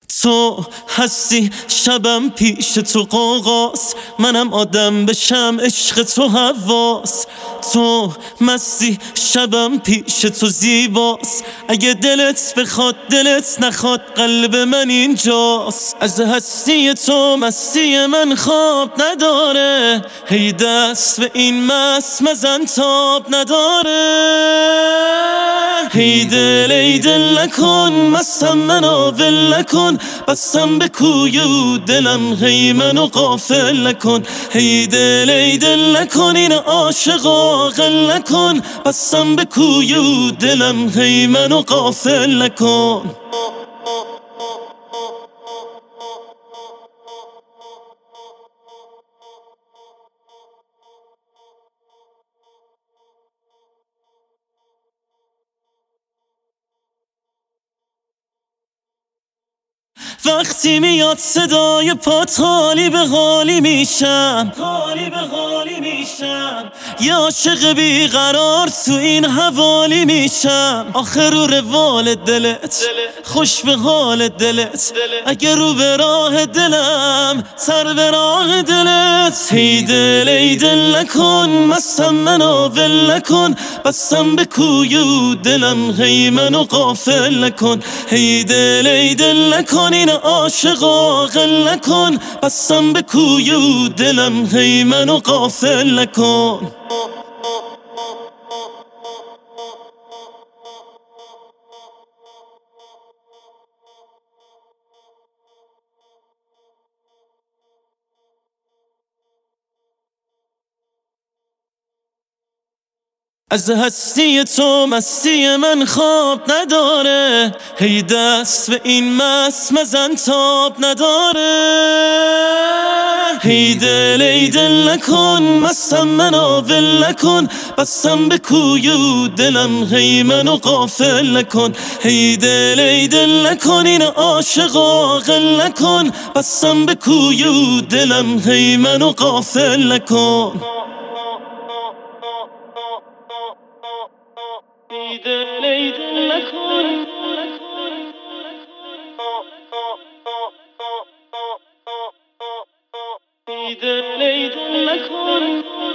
تو هستی شبم پیش تو قوقاست، منم آدم بشم عشق تو هواست. تو مستی شبم پیش تو زیباست، اگه دلت بخواد دلت نخواد قلب من اینجاست. از هستی تو مستی من خواب نداره، هی دست به این مست مزن تاب نداره. هی دل ای دل نکن مستم منو ول نکن، بستم به کوی و دلم هی منو غافل نکن. هی دل ای دل نکن این عاشقا غل نکن، بستم به کوی و دلم هی منو غافل نکن. وقتی میاد صدای پات حالی به حالی میشم، حالی به حالی میشم. یه عاشق بیقرار تو این حوالی میشم. آخر رو روال دلت خوش به حال دلت، اگه رو به راه دلم سر به راه دلت. هی دل ای دل نکن مستم منو ول نکن، بستم به کوی و دلم هی منو غافل نکن. هی دل ای دل نکن این عاشقا غل نکن، بستم به کوی و دلم هی منو غافل نکن. از هستی تو مستی من خواب نداره، هی دست به این مست مزن تاب نداره. هی دل ای دل نکن مستم منو ول نکن، بستم به کوی و دلم هی منو غافل نکن. هی دل ای دل نکن این عاشقا غل نکن، بستم به کوی و دلم هی منو غافل نکن. ای دل ای دل نکن، ای دل ای دل نکن.